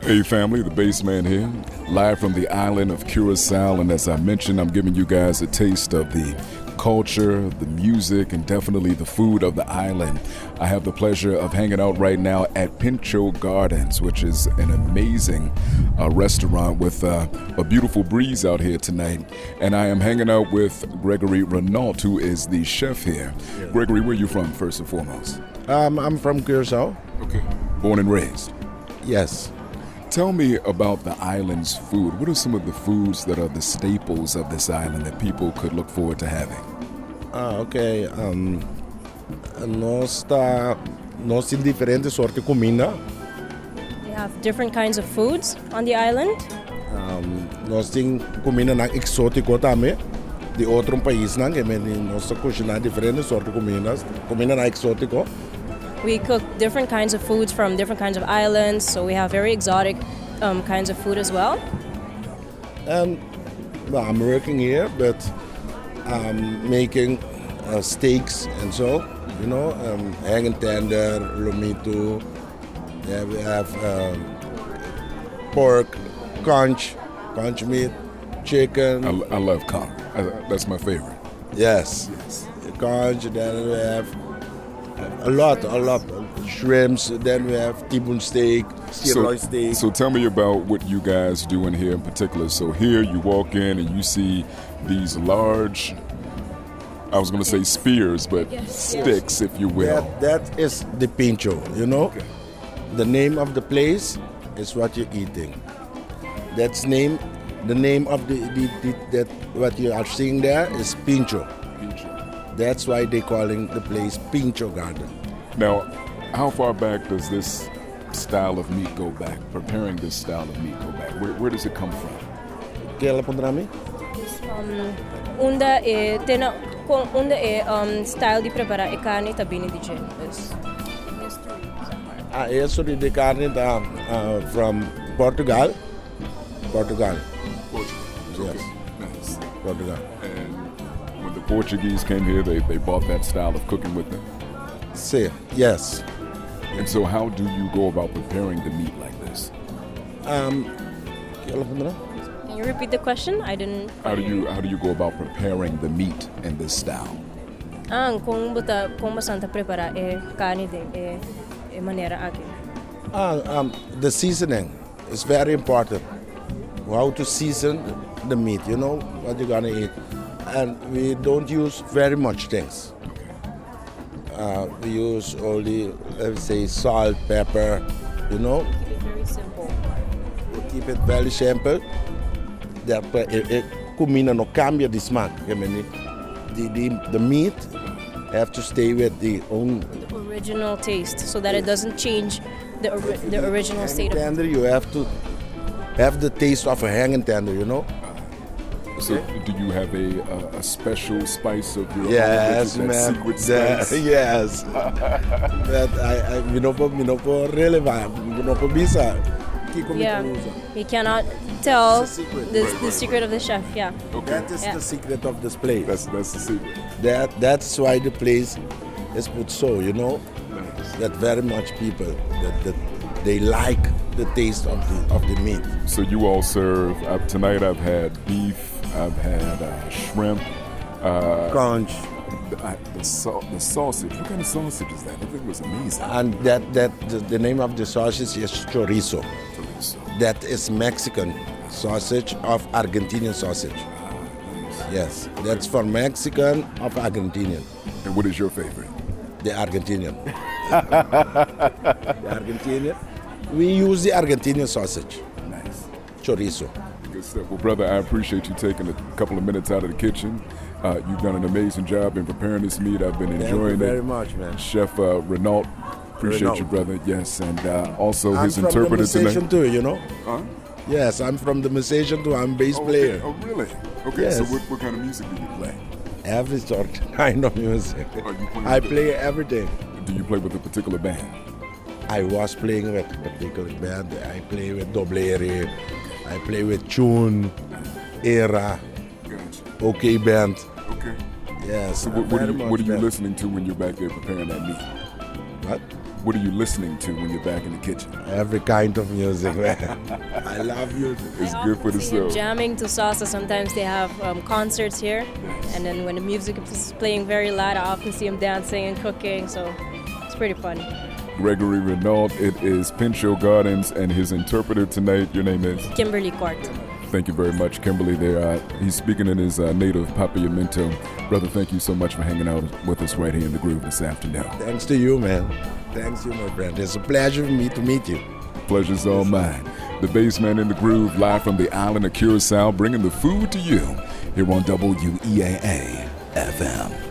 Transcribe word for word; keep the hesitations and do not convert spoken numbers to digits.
Hey family, the Bassman here, live from the island of Curacao, and as I mentioned, I'm giving you guys a taste of the culture, the music, and definitely the food of the island. I have the pleasure of hanging out right now at Pincho Gardens, which is an amazing uh, restaurant with uh, a beautiful breeze out here tonight. And I am hanging out with Gregory Renault, who is the chef here. Yeah. Gregory, where are you from, first and foremost? Um, I'm from Curacao. Okay. Born and raised? Yes. Tell me about the island's food. What are some of the foods that are the staples of this island that people could look forward to having? Ah, okay. Um, nós tá, nós temos diferentes sortes de comida. We have different kinds of foods on the island. Um, nós temos comida na exótico também. De outro país, não? Que nós cozinhamos diferentes sortes de comidas. Comida na exótico. We cook different kinds of foods from different kinds of islands, so we have very exotic um, kinds of food as well. And well, I'm working here, but I'm making uh, steaks and so, you know, um, hanging tender, lomito. Yeah, we have um, pork, conch, conch meat, chicken. I, I love conch. I, that's my favorite. Yes, yes. Conch. Then we have a lot, a lot. Shrimps, then we have T-bone steak, sirloin so, steak. So tell me about what you guys do in here in particular. So here you walk in and you see these large, I was going to say spears, but yes. sticks, if you will. That, that is the pincho, you know? Okay. The name of the place is what you're eating. That's name, the name of the, the, the that what you are seeing there is pincho. Pincho. That's why they're calling the place Pincho Garden. Now, how far back does this style of meat go back? Preparing this style of meat go back? Where, where does it come from? ¿Qué le pondrá Um, unda e tena con unda e um style di preparar e carne tabini di gen. Ah, history de carne da uh, from Portugal. Portugal. Portugal. Yes. Okay. Nice. Portugal. And when the Portuguese came here, they, they bought that style of cooking with them? See, yes. And so how do you go about preparing the meat like this? Um, Can you repeat the question? I didn't... How do you how do you go about preparing the meat in this style? Ah, kung buta kung basanta prepara e carne de e e manera aqui. Ah, um, the seasoning is very important. How to season the meat, you know, what you're gonna eat. And we don't use very much things. Uh, we use only, let's say, salt, pepper, you know. Keep it very simple. We keep it very simple. The comida no cambia de smaak. I mean, the, the, the meat have to stay with the own... The original taste, so that it doesn't change the, ori- the original state of it. Tender, you have to have the taste of a hanging tender, you know. So do you have a, a, a special spice of your yes, own? Yes, man. Secret spice? That, yes. That I, I, me no po, me no po relevar, me no po bisa. Yeah, you cannot tell the, secret. the, Right, the right, secret right. of the chef. Yeah. Okay. That is Yeah. the secret of this place. That's that's the secret. That that's why the place is put so, you know, Nice. that very much people that, that they like the taste of the of the meat. So you all serve uh, tonight. I've had beef. I've had uh, shrimp. Uh, Conch. The, uh, the, sa- the sausage. What kind of sausage is that? I think it was amazing. And that that the, the name of the sausage is chorizo. Chorizo. That is Mexican sausage of Argentinian sausage. Yes, that's for Mexican of Argentinian. And what is your favorite? The Argentinian. The Argentinian. We use the Argentinian sausage. Nice. Chorizo. Good stuff. Well, brother, I appreciate you taking a couple of minutes out of the kitchen. Uh, you've done an amazing job in preparing this meat. I've been enjoying Thank you very it. much, man. Chef uh, Renault, appreciate Renault. you, brother. Yes, and uh, also I'm his from interpreter the Musician tonight. too, you know. Huh? Yes, I'm from the Musician too. I'm bass Oh, player. okay. Oh, really? Okay, so Yes. what, what kind of music do you play? Every sort kind of music. Oh, you play I with play everything. Do you play with a particular band? I was playing with a particular band. I play with Doblere. I play with Tune, Era, Gotcha. OK Band. Okay. Yes. So what, what very are you, much what are you band. listening to when you're back there preparing that meat? What? What are you listening to when you're back in the kitchen? Every kind of music, man. I love music. It's I good for the often see him soul. jamming to salsa. Sometimes they have um, concerts here, and then when the music is playing very loud, I often see him dancing and cooking. So it's pretty fun. Gregory Renault, it is Pinchot Gardens, and his interpreter tonight, your name is? Kimberly Court. Thank you very much, Kimberly. There, uh, he's speaking in his uh, native Papiamento. Brother, thank you so much for hanging out with us right here in the Groove this afternoon. Thanks to you, man. Thanks to you, my friend. It's a pleasure for me to meet you. Pleasure's all mine. The Bassman in the Groove, live from the island of Curacao, bringing the food to you here on W E A A F M.